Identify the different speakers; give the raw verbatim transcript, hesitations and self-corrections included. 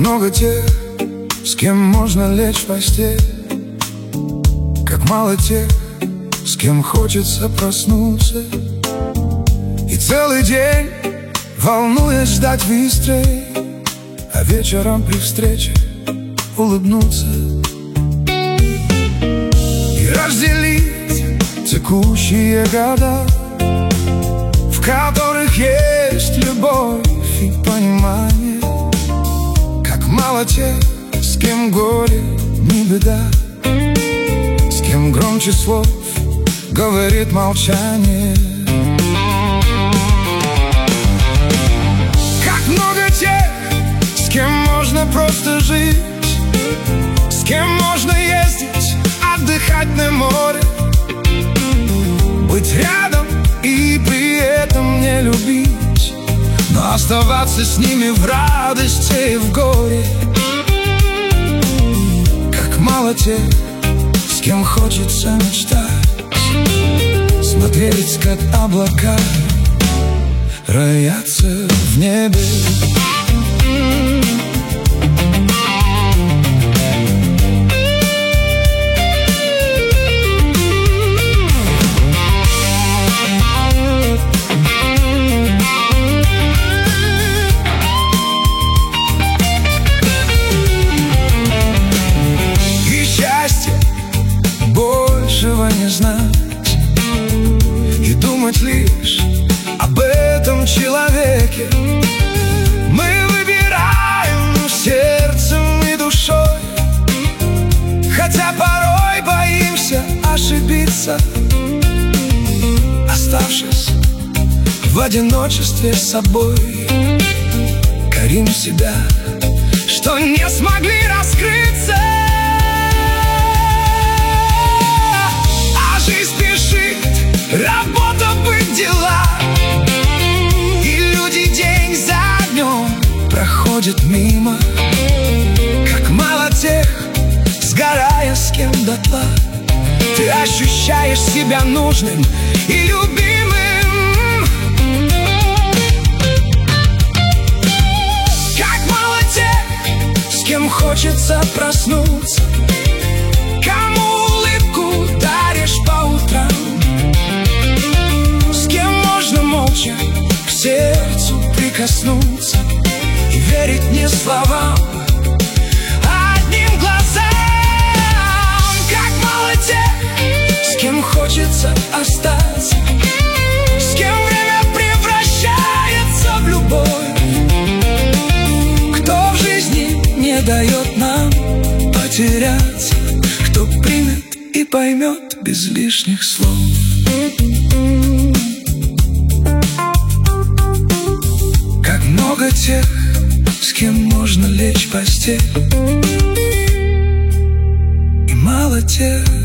Speaker 1: много тех, с кем можно лечь в постель. Как мало тех, с кем хочется проснуться и целый день, волнуясь, ждать выстрелей, а вечером при встрече улыбнуться и разделить текущие года, в которых есть любовь и понимание. Как мало тех, с кем горе не беда, с кем громче слов говорит молчание. Как много тех, с кем можно просто жить, с кем можно ездить, отдыхать на море, быть рядом и при этом не любить, но оставаться с ними в радости и в горе. Как мало тех, с кем хочется мечтать, смотреть, как облака роятся в небе. Большего не знать и думать лишь об этом человеке. Мы выбираем сердцем и душой, хотя порой боимся ошибиться, оставшись в одиночестве с собой. Корим себя, что не смогли раскрыться. Работа, быть, дела, и люди день за днем проходят мимо. Как мало тех, сгорая с кем дотла, ты ощущаешь себя нужным и любимым. Как мало тех, с кем хочется проснуться, кому улыбку даришь по утрам, молча к сердцу прикоснуться и верить не словам, а одним глазам. Как мало тех, с кем хочется остаться, с кем время превращается в любовь, кто в жизни не дает нам потеряться, кто примет и поймет без лишних слов. Много тех, с кем можно лечь в постель, и мало тех,